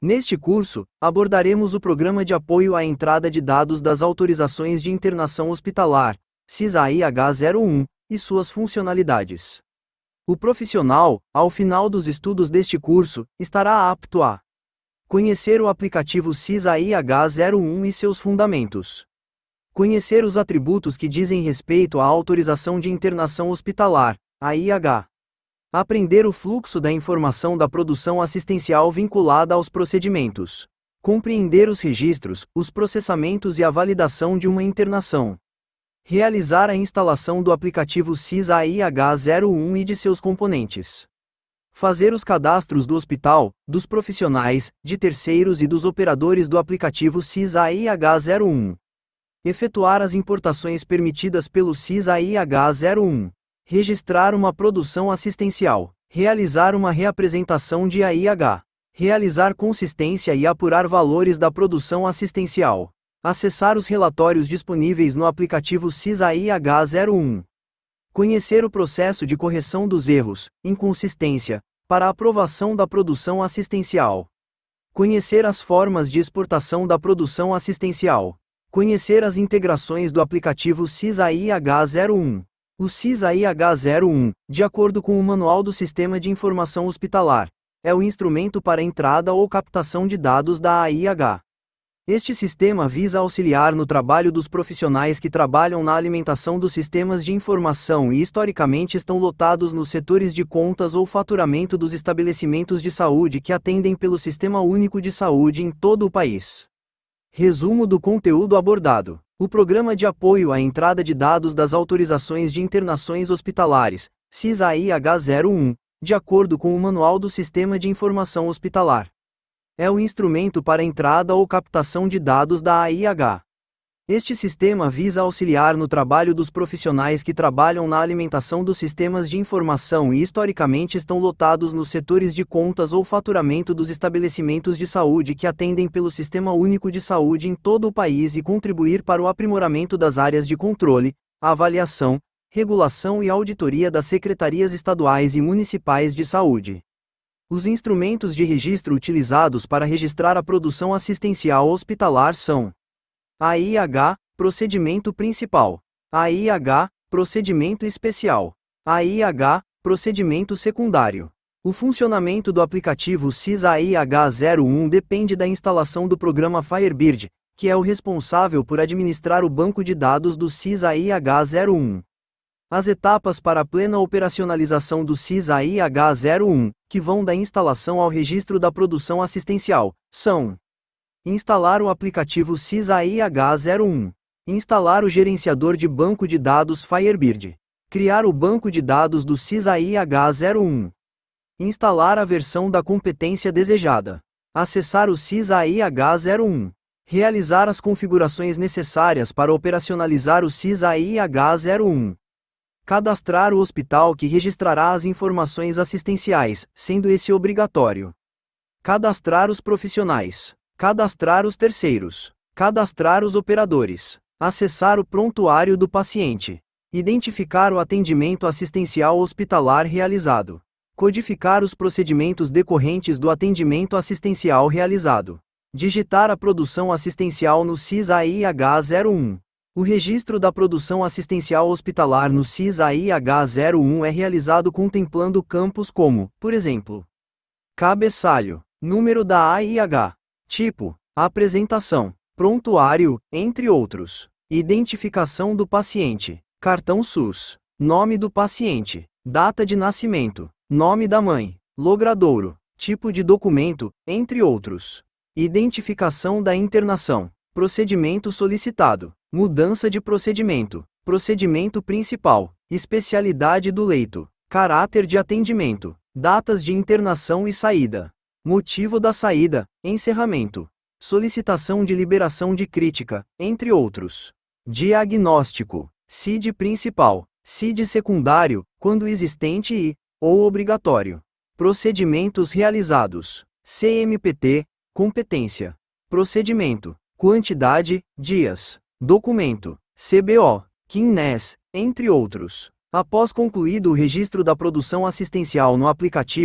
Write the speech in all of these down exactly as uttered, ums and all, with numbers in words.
Neste curso, abordaremos o Programa de Apoio à Entrada de Dados das Autorizações de Internação Hospitalar, C I S A I H zero um, e suas funcionalidades. O profissional, ao final dos estudos deste curso, estará apto a conhecer o aplicativo C I S A I H zero um e seus fundamentos, conhecer os atributos que dizem respeito à autorização de internação hospitalar, A I H, aprender o fluxo da informação da produção assistencial vinculada aos procedimentos, compreender os registros, os processamentos e a validação de uma internação, realizar a instalação do aplicativo C I S A I H zero um e de seus componentes, fazer os cadastros do hospital, dos profissionais, de terceiros e dos operadores do aplicativo C I S A I H zero um, efetuar as importações permitidas pelo C I S A I H zero um, registrar uma produção assistencial, realizar uma reapresentação de A I H, realizar consistência e apurar valores da produção assistencial, acessar os relatórios disponíveis no aplicativo C I S A I H zero um, conhecer o processo de correção dos erros, inconsistência, para a aprovação da produção assistencial, conhecer as formas de exportação da produção assistencial, conhecer as integrações do aplicativo C I S A I H zero um. O C I S A I H zero um, de acordo com o Manual do Sistema de Informação Hospitalar, é o instrumento para entrada ou captação de dados da A I H. Este sistema visa auxiliar no trabalho dos profissionais que trabalham na alimentação dos sistemas de informação e historicamente estão lotados nos setores de contas ou faturamento dos estabelecimentos de saúde que atendem pelo Sistema Único de Saúde em todo o país. Resumo do conteúdo abordado. O Programa de Apoio à Entrada de Dados das Autorizações de Internações Hospitalares, C I S A I H zero um, de acordo com o Manual do Sistema de Informação Hospitalar, é o instrumento para entrada ou captação de dados da A I H. Este sistema visa auxiliar no trabalho dos profissionais que trabalham na alimentação dos sistemas de informação e historicamente estão lotados nos setores de contas ou faturamento dos estabelecimentos de saúde que atendem pelo Sistema Único de Saúde em todo o país e contribuir para o aprimoramento das áreas de controle, avaliação, regulação e auditoria das secretarias estaduais e municipais de saúde. Os instrumentos de registro utilizados para registrar a produção assistencial hospitalar são: A I H, procedimento principal. A I H, procedimento especial. A I H, procedimento secundário. O funcionamento do aplicativo C I S A I H zero um depende da instalação do programa Firebird, que é o responsável por administrar o banco de dados do C I S A I H zero um. As etapas para a plena operacionalização do C I S A I H zero um, que vão da instalação ao registro da produção assistencial, são: instalar o aplicativo C I S A I H zero um, instalar o gerenciador de banco de dados Firebird, criar o banco de dados do C I S A I H zero um, instalar a versão da competência desejada, acessar o C I S A I H zero um, realizar as configurações necessárias para operacionalizar o C I S A I H zero um, cadastrar o hospital que registrará as informações assistenciais, sendo esse obrigatório, cadastrar os profissionais, cadastrar os terceiros, cadastrar os operadores, acessar o prontuário do paciente, identificar o atendimento assistencial hospitalar realizado, codificar os procedimentos decorrentes do atendimento assistencial realizado, digitar a produção assistencial no C I S A I H zero um. O registro da produção assistencial hospitalar no C I S A I H zero um é realizado contemplando campos como, por exemplo, cabeçalho, número da A I H, tipo, apresentação, prontuário, entre outros, identificação do paciente, cartão SUS, nome do paciente, data de nascimento, nome da mãe, logradouro, tipo de documento, entre outros, identificação da internação, procedimento solicitado, mudança de procedimento, procedimento principal, especialidade do leito, caráter de atendimento, datas de internação e saída, motivo da saída, encerramento, solicitação de liberação de crítica, entre outros. Diagnóstico, C I D principal, C I D secundário, quando existente e, ou obrigatório. Procedimentos realizados, C M P T, competência. Procedimento, quantidade, dias. Documento, C B O, Q I N E S, entre outros. Após concluído o registro da produção assistencial no aplicativo,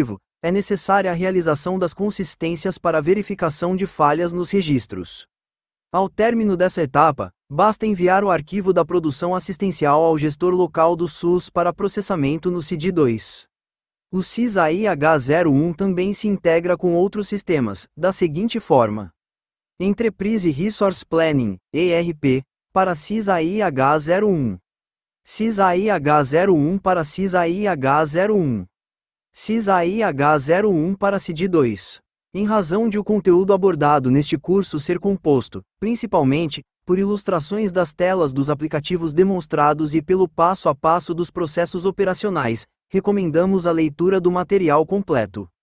é necessária a realização das consistências para verificação de falhas nos registros. Ao término dessa etapa, basta enviar o arquivo da produção assistencial ao gestor local do SUS para processamento no C I D dois. O C I S A I H zero um também se integra com outros sistemas, da seguinte forma: Enterprise Resource Planning, E R P, para C I S A I H zero um. C I S A I H zero um para C I S A I H zero um. C I S A I H zero um para C I D dois. Em razão de o conteúdo abordado neste curso ser composto, principalmente, por ilustrações das telas dos aplicativos demonstrados e pelo passo a passo dos processos operacionais, recomendamos a leitura do material completo.